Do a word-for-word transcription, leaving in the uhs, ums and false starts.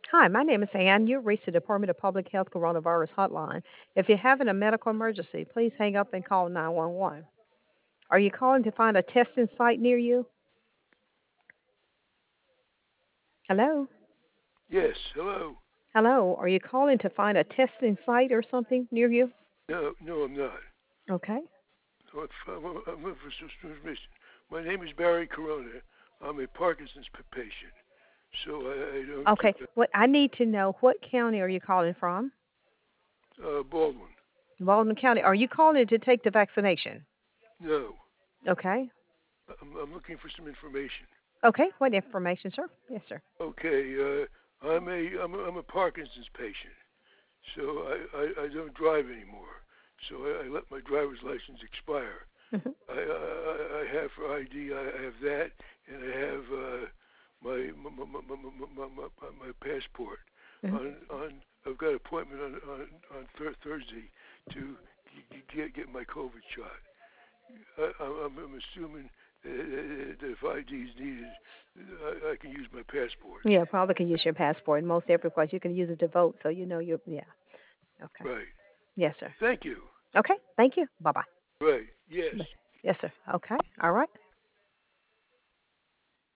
Hi, my name is Ann. You reached the Department of Public Health Coronavirus Hotline. If you're having a medical emergency, please hang up and call nine one one. Are you calling to find a testing site near you? Hello? Yes, hello. Hello? Are you calling to find a testing site or something near you? No, no, I'm not. Okay. I'm, I'm, I'm looking for some information. My name is Barry Corona. I'm a Parkinson's p- patient, so I, I don't. Okay. What I need to know, what county are you calling from? Uh, uh, Baldwin. Baldwin County. Are you calling to take the vaccination? No, Okay. I'm, I'm looking for some information. Okay. What information, sir? Yes, sir. Okay, uh, I'm a I'm a, I'm a Parkinson's patient, so I, I, I don't drive anymore. So I, I let my driver's license expire. Hmm. I, I, I have for I D. I have that, and I have uh, my, my, my, my, my, my, my, my passport. Hmm. On on I've got an appointment on on, on thir- Thursday to get get my COVID shot. I, I'm, I'm assuming that, that if I D is needed, I, I can use my passport. Yeah, probably can use your passport. Most every place you can use it to vote, so you know you're. Yeah. Okay. Right. Yes, sir. Thank you. Okay. Thank you. Bye bye. Right. Yes. Yes, sir. Okay. All right.